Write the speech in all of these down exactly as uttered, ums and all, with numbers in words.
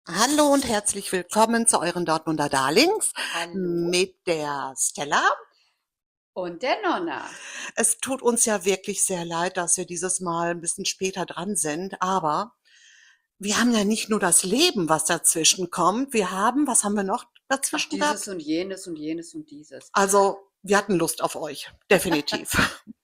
Hallo und herzlich willkommen zu euren Dortmunder Darlings Hallo mit der Stella. und der Nonna. Es tut uns ja wirklich sehr leid, dass wir dieses Mal ein bisschen später dran sind, aber wir haben ja nicht nur das Leben, was dazwischen kommt. Wir haben, was haben wir noch Ach, dazwischen dieses gehabt? und jenes und jenes und dieses. Also, wir hatten Lust auf euch, definitiv.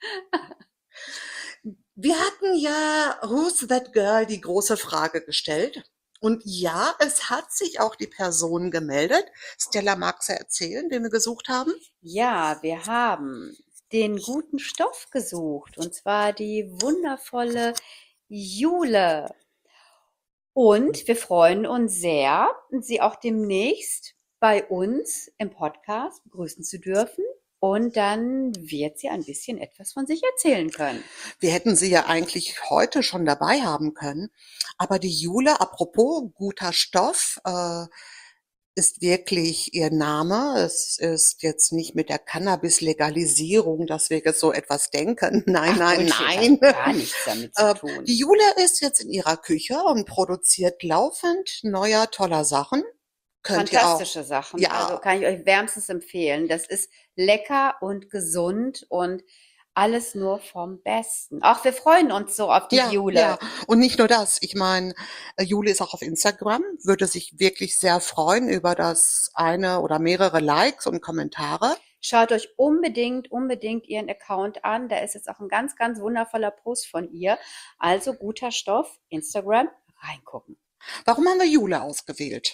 Wir hatten ja Who's That Girl, die große Frage gestellt. Und ja, es hat sich auch die Person gemeldet. Stella, magst du erzählen, wen wir gesucht haben? Ja, wir haben den guten Stoff gesucht, und zwar die wundervolle Jule. Und wir freuen uns sehr, sie auch demnächst bei uns im Podcast begrüßen zu dürfen. Und dann wird sie ein bisschen etwas von sich erzählen können. Wir hätten sie ja eigentlich heute schon dabei haben können. Aber die Jule, apropos guter Stoff, äh, ist wirklich ihr Name. Es ist jetzt nicht mit der Cannabis-Legalisierung, dass wir jetzt so etwas denken. Nein, Ach, nein, Bullshit, nein. hat gar nichts damit zu Äh, tun. Die Jule ist jetzt in ihrer Küche und produziert laufend neuer, toller Sachen. Könnt ihr auch. Fantastische Sachen. Also Ja, kann ich euch wärmstens empfehlen. Das ist lecker und gesund und alles nur vom Besten. Auch wir freuen uns so auf die ja, ja. Jule. Und nicht nur das. Ich meine, äh, Jule ist auch auf Instagram, würde sich wirklich sehr freuen über das eine oder mehrere Likes und Kommentare. Schaut euch unbedingt, unbedingt ihren Account an. Da ist jetzt auch ein ganz, ganz wundervoller Post von ihr. Also guter Stoff, Instagram, reingucken. Warum haben wir Jule ausgewählt?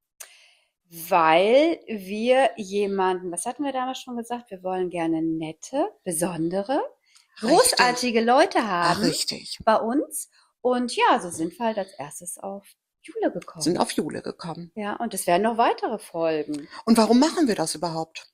Weil wir jemanden, was hatten wir damals schon gesagt? Wir wollen gerne nette, besondere, Richtig. großartige Leute Ah, haben richtig. bei uns. Und ja, so sind wir halt als erstes auf Jule Sind gekommen. auf Jule gekommen. Ja, und es werden noch weitere folgen. Und warum machen wir das überhaupt?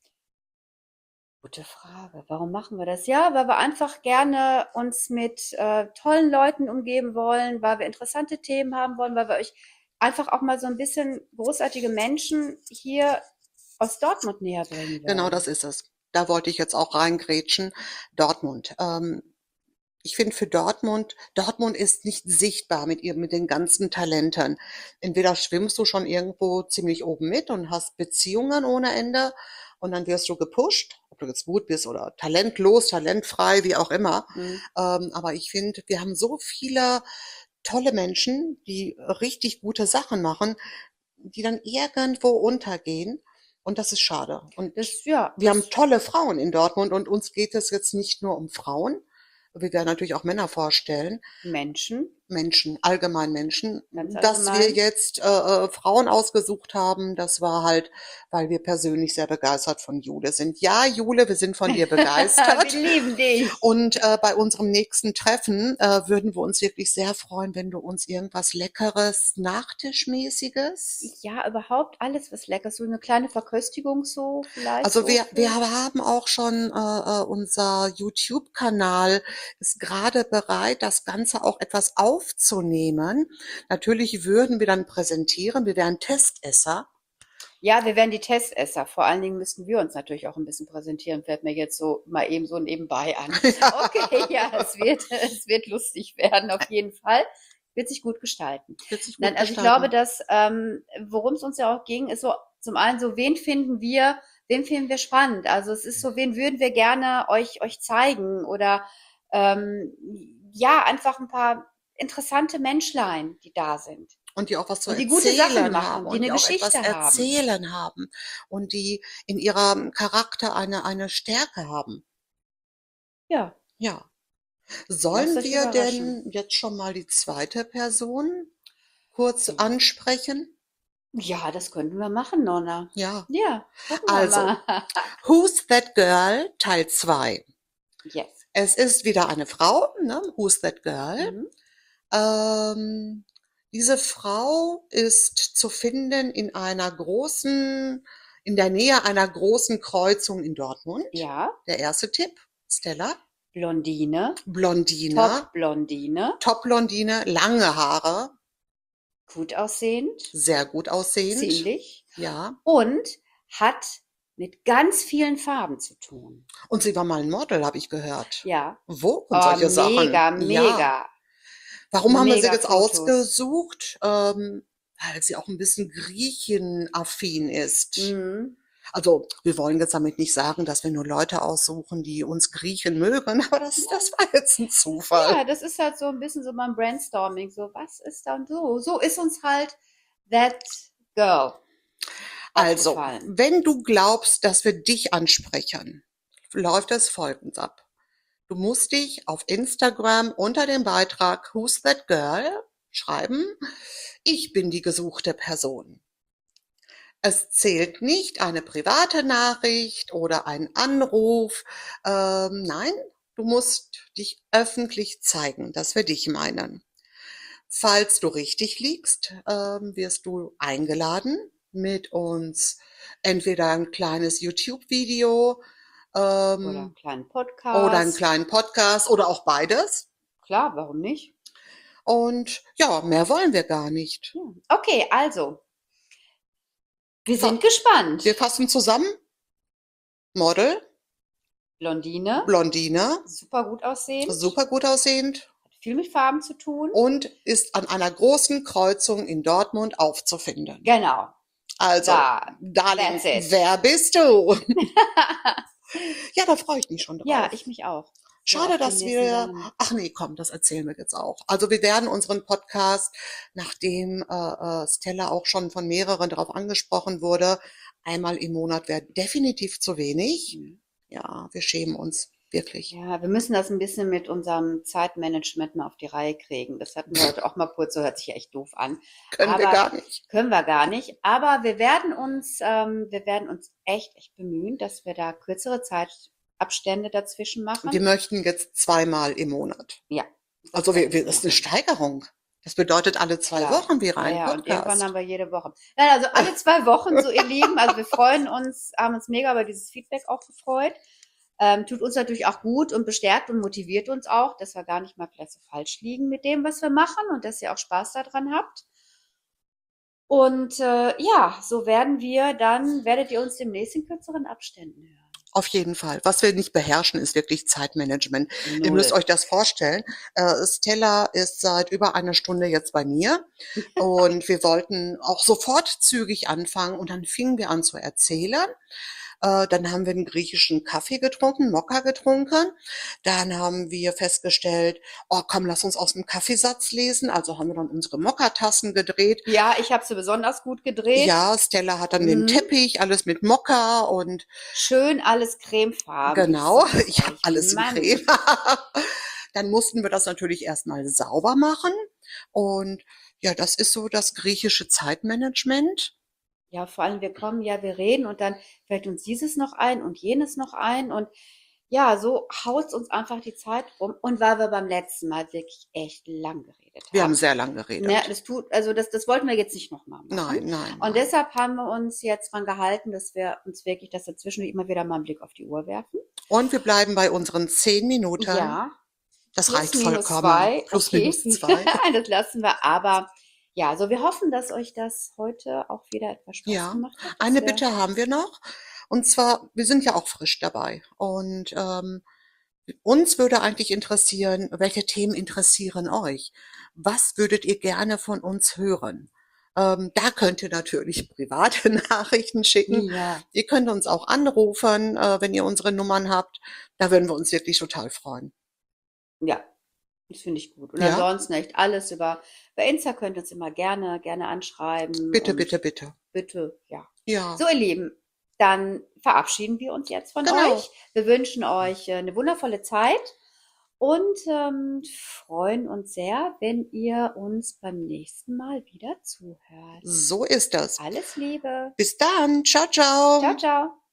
Gute Frage. Warum machen wir das? Ja, weil wir einfach gerne uns mit äh, tollen Leuten umgeben wollen, weil wir interessante Themen haben wollen, weil wir euch einfach auch mal so ein bisschen großartige Menschen hier aus Dortmund näher bringen Genau, wollen. das ist es. Da wollte ich jetzt auch reingrätschen. Dortmund. Ähm, ich finde für Dortmund, Dortmund ist nicht sichtbar mit ihr, mit den ganzen Talenten. Entweder schwimmst du schon irgendwo ziemlich oben mit und hast Beziehungen ohne Ende und dann wirst du gepusht, ob du jetzt gut bist oder talentlos, talentfrei, wie auch immer. Hm. Ähm, aber ich finde, wir haben so viele tolle Menschen, die richtig gute Sachen machen, die dann irgendwo untergehen. Und das ist schade. Und Das, ja, wir haben das tolle Frauen in Dortmund und uns geht es jetzt nicht nur um Frauen. Wir werden natürlich auch Männer vorstellen. Menschen, Menschen, allgemein Menschen. ganz Dass wir allgemein. jetzt äh, äh, Frauen ausgesucht haben, das war halt, weil wir persönlich sehr begeistert von Jule sind. Ja, Jule, wir sind von dir begeistert. Wir lieben dich. Und äh, bei unserem nächsten Treffen äh, würden wir uns wirklich sehr freuen, wenn du uns irgendwas Leckeres, Nachtischmäßiges. Ja, überhaupt alles, was lecker ist. So eine kleine Verköstigung so vielleicht Also so wir, wir für. haben auch schon, äh, äh, unser YouTube-Kanal ist gerade bereit, das Ganze auch etwas aufzunehmen. Natürlich würden wir dann präsentieren, wir wären Testesser. Ja, wir wären die Testesser. Vor allen Dingen müssten wir uns natürlich auch ein bisschen präsentieren. Fällt mir jetzt so mal eben so nebenbei an. Okay, ja, es wird, es wird lustig werden, auf jeden Fall. Wird sich gut gestalten. Wird sich gut Nein, also ich gestalten. glaube, dass, ähm, worum es uns ja auch ging, ist so zum einen so, wen finden wir, wen finden wir spannend? Also es ist so, wen würden wir gerne euch, euch zeigen? Oder ähm, ja, einfach ein paar interessante Menschlein, die da sind. Und die auch was zu Und die gute Sachen erzählen machen, haben die und eine die auch etwas Geschichte haben. erzählen haben und die in ihrem Charakter eine, eine Stärke haben. Ja, Ja. lasst Sollen euch wir überraschen. denn jetzt schon mal die zweite Person kurz Ja. ansprechen? Ja, das könnten wir machen, Nonna. Ja. Ja, gucken wir Also, mal. Who's That Girl? Teil zwei. Yes. Es ist wieder eine Frau, ne? Who's That Girl? Mhm. Ähm, diese Frau ist zu finden in einer großen, in der Nähe einer großen Kreuzung in Dortmund. Ja, Der erste Tipp, Stella. Blondine, Blondine, Top-Blondine, Top-Blondine, lange Haare, gut aussehend, sehr gut aussehend. ziemlich, Ja. und hat mit ganz vielen Farben zu tun. Und sie war mal ein Model, habe ich gehört. Ja. Wo? Und Oh, solche Sachen. mega, Ja. mega, Warum haben wir sie mega jetzt Fotos. ausgesucht? Ähm, weil sie auch ein bisschen griechenaffin ist. Mhm. Also, wir wollen jetzt damit nicht sagen, dass wir nur Leute aussuchen, die uns Griechen mögen, aber das das war jetzt 'n Zufall. Ja, das ist halt so ein bisschen so beim Brainstorming, so: „Was ist dann so?“ So ist uns halt That Girl Also, aufgefallen. wenn du glaubst, dass wir dich ansprechen, läuft es folgends ab. Du musst dich auf Instagram unter dem Beitrag „Who's that girl?“ schreiben: „Ich bin die gesuchte Person.“ Es zählt nicht eine private Nachricht oder ein Anruf. Ähm, nein, du musst dich öffentlich zeigen, dass wir dich meinen. Falls du richtig liegst, ähm, wirst du eingeladen, mit uns entweder ein kleines YouTube-Video Oder 'n ähm, kleinen oder einen Podcast. kleinen Podcast oder auch beides. Klar, warum nicht? Und ja, mehr wollen wir gar nicht. Ja. Okay, also, wir Fa sind gespannt. Wir fassen zusammen. Model, Blondine, Blondine, super gut aussehend, super gut aussehend hat viel mit Farben zu tun. und ist an einer großen Kreuzung in Dortmund aufzufinden. Genau, Also, da Darling, that's it. wer bist du? Ja, da freue ich mich schon Ja, drauf. ich mich auch. So Schade, auf die dass nächsten wir Sachen. ach nee, komm, das erzählen wir jetzt auch. Also, wir werden unseren Podcast, nachdem, äh, äh, Stella auch schon von mehreren darauf angesprochen wurde, einmal im Monat wäre definitiv zu wenig. Mhm. Ja, wir schämen uns, wirklich. Ja, wir müssen das ein bisschen mit unserem Zeitmanagement mal auf die Reihe kriegen. Das hatten wir heute auch mal kurz, so hört sich ja echt doof an, Können wir aber gar nicht. können wir gar nicht. Aber wir werden uns ähm, wir werden uns echt, echt bemühen, dass wir da kürzere Zeitabstände dazwischen Wir machen. möchten jetzt zweimal im Monat. Ja, das Also, wir werden wir wir das ist 'ne machen. Steigerung. Das bedeutet, alle zwei Klar. Wochen wäre Ja, ein ja, und irgendwann haben Podcast. wir jede Woche. Nein, also alle zwei Wochen, so ihr Lieben. Also wir freuen uns, haben uns mega über dieses Feedback auch gefreut. Ähm, tut uns natürlich auch gut und bestärkt und motiviert uns auch, dass wir gar nicht mal vielleicht so falsch liegen mit dem, was wir machen und dass ihr auch Spaß daran habt. Und äh, ja, so werden wir dann, werdet ihr uns demnächst in kürzeren Abständen hören. Auf jeden Fall. Was wir nicht beherrschen, ist wirklich Zeitmanagement. Ihr müsst Null. euch das vorstellen. Äh, Stella ist seit über einer Stunde jetzt bei mir und wir wollten auch sofort zügig anfangen und dann fingen wir an zu erzählen. Äh, dann haben wir einen griechischen Kaffee getrunken, Mokka getrunken. Dann haben wir festgestellt, oh komm, lass uns aus dem Kaffeesatz lesen. Also haben wir dann unsere Mokka-Tassen gedreht. Ja, ich habe sie besonders gut gedreht. Ja, Stella hat dann den Mhm. Teppich, alles mit Mokka und Schön alles cremefarben. genau, Ich sag's ich habe euch, alles in Mann. Creme. Dann mussten wir das natürlich erst mal sauber machen und ja, das ist so das griechische Zeitmanagement. Ja, vor allem wir kommen ja, wir reden und dann fällt uns dieses noch ein und jenes noch ein und ja, so haut's uns einfach die Zeit rum. Und weil wir beim letzten Mal wirklich echt lang geredet Wir haben haben. sehr lang Ne, geredet. das tut, also das, das wollten wir jetzt nicht nochmal machen. Nein, nein, Und nein. deshalb haben wir uns jetzt dran gehalten, dass wir uns wirklich, dass wir zwischendurch immer wieder mal einen Blick auf die Uhr werfen. Und wir bleiben bei unseren zehn Minuten. Ja, Das plus reicht minus vollkommen. zwei. Plus Okay, minus zwei. das lassen wir. Aber ja, so wir hoffen, dass euch das heute auch wieder etwas Spaß Ja, gemacht hat. dass eine wir- Bitte haben wir noch. Und zwar, wir sind ja auch frisch dabei. Und ähm, uns würde eigentlich interessieren, welche Themen interessieren euch? Was würdet ihr gerne von uns hören? Ähm, da könnt ihr natürlich private Nachrichten schicken. Ja, Ihr könnt uns auch anrufen, äh, wenn ihr unsere Nummern habt. Da würden wir uns wirklich total freuen. ja, das finde ich gut. Und Ja? ansonsten echt alles über, bei Insta könnt ihr uns immer gerne, gerne anschreiben. Bitte, und bitte, bitte. Bitte, ja. Ja, So, ihr Lieben, dann verabschieden wir uns jetzt von genau. euch. Wir wünschen euch äh, eine wundervolle Zeit und ähm, freuen uns sehr, wenn ihr uns beim nächsten Mal wieder zuhört. So ist das. Alles Liebe. Bis dann. Ciao, ciao. Ciao, ciao.